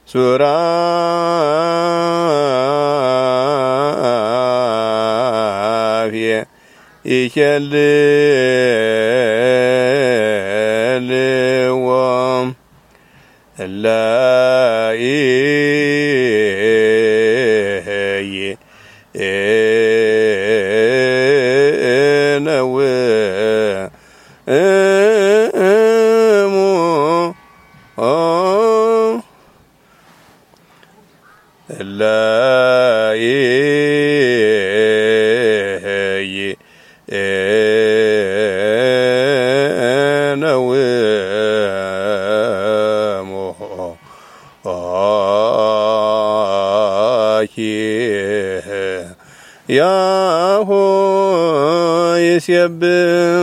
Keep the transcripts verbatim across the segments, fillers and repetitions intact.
ሱራፌ ይኬልልዎ እለይነው እሙ እለይነው ያሆ ይሴብም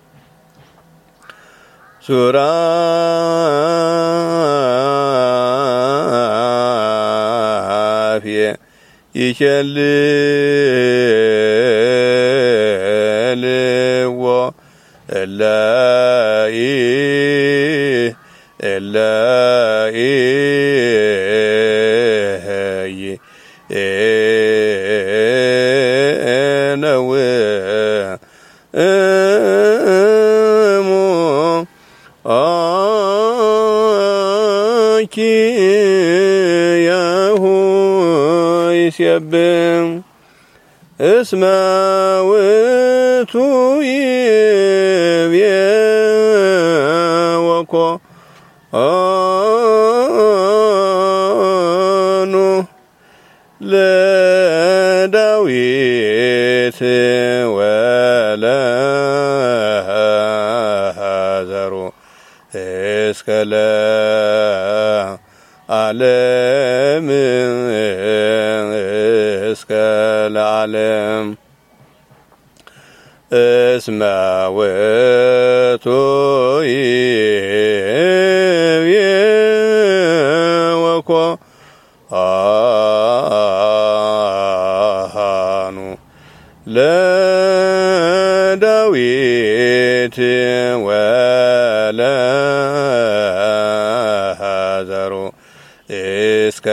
ሱራፌ ይኬልልዎ እለይ እለይነው እሙ ያሆ ይሴብም እስመ ውእቱ ይቤወኮ አኑ ለዳዊት ወለዘሩ እስከ ለዓለም እስከ ለዓለም እስመ ውእቱ ይቤወኮ አኑ ለዳዊት ወለዘሩ እስከ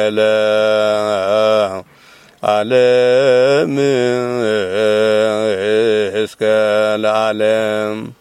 ለዓለም እስከ ለዓለም